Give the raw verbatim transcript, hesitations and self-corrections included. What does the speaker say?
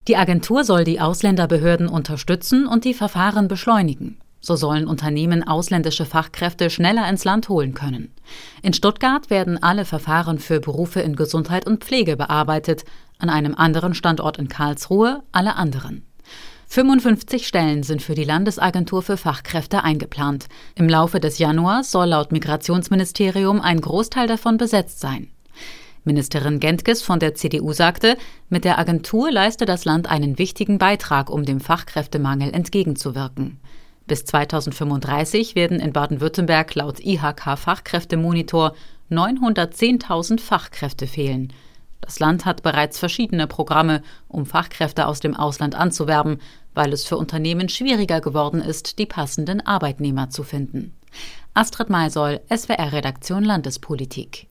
Die Agentur soll die Ausländerbehörden unterstützen und die Verfahren beschleunigen. So sollen Unternehmen ausländische Fachkräfte schneller ins Land holen können. In Stuttgart werden alle Verfahren für Berufe in Gesundheit und Pflege bearbeitet, an einem anderen Standort in Karlsruhe alle anderen. fünfundfünfzig Stellen sind für die Landesagentur für Fachkräfte eingeplant. Im Laufe des Januars soll laut Migrationsministerium ein Großteil davon besetzt sein. Ministerin Gentges von der C D U sagte, mit der Agentur leiste das Land einen wichtigen Beitrag, um dem Fachkräftemangel entgegenzuwirken. Bis zweitausendfünfunddreißig werden in Baden-Württemberg laut I H K-Fachkräftemonitor neunhundertzehntausend Fachkräfte fehlen. Das Land hat bereits verschiedene Programme, um Fachkräfte aus dem Ausland anzuwerben, weil es für Unternehmen schwieriger geworden ist, die passenden Arbeitnehmer zu finden. Astrid Maisoll, S W R-Redaktion Landespolitik.